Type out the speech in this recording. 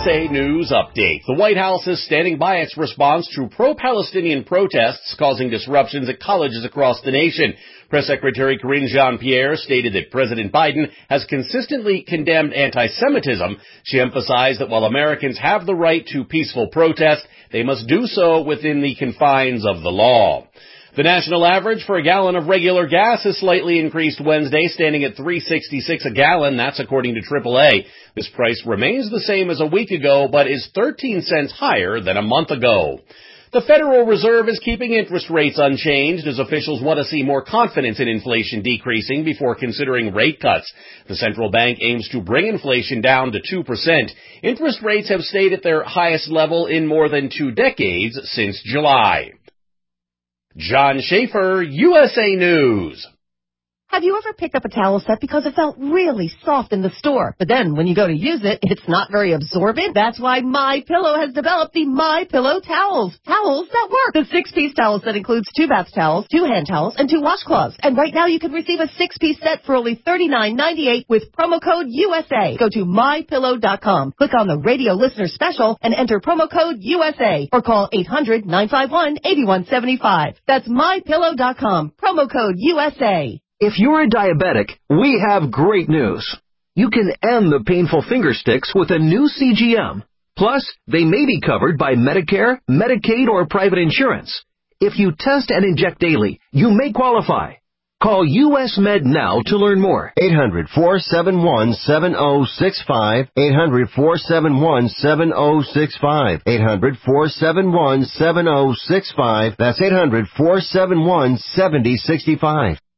USA News Update. The White House is standing by its response to pro-Palestinian protests causing disruptions at colleges across the nation. Press Secretary Karine Jean-Pierre stated that President Biden has consistently condemned anti-Semitism. She emphasized that while Americans have the right to peaceful protest, they must do so within the confines of the law. The national average for a gallon of regular gas has slightly increased Wednesday, standing at $3.66 a gallon. That's according to AAA. This price remains the same as a week ago, but is 13 cents higher than a month ago. The Federal Reserve is keeping interest rates unchanged as officials want to see more confidence in inflation decreasing before considering rate cuts. The central bank aims to bring inflation down to 2%. Interest rates have stayed at their highest level in more than 2 decades since July. John Schaefer, USA News. Have you ever picked up a towel set because it felt really soft in the store, but then when you go to use it, it's not very absorbent? That's why MyPillow has developed the MyPillow towels. Towels that work. The 6-piece towel set includes 2 bath towels, 2 hand towels, and 2 washcloths. And right now you can receive a 6-piece set for only $39.98 with promo code USA. Go to MyPillow.com, click on the radio listener special, and enter promo code USA, or call 800-951-8175. That's MyPillow.com, promo code USA. If you're a diabetic, we have great news. You can end the painful finger sticks with a new CGM. Plus, they may be covered by Medicare, Medicaid, or private insurance. If you test and inject daily, you may qualify. Call US Med now to learn more. 800-471-7065. 800-471-7065. 800-471-7065. That's 800-471-7065.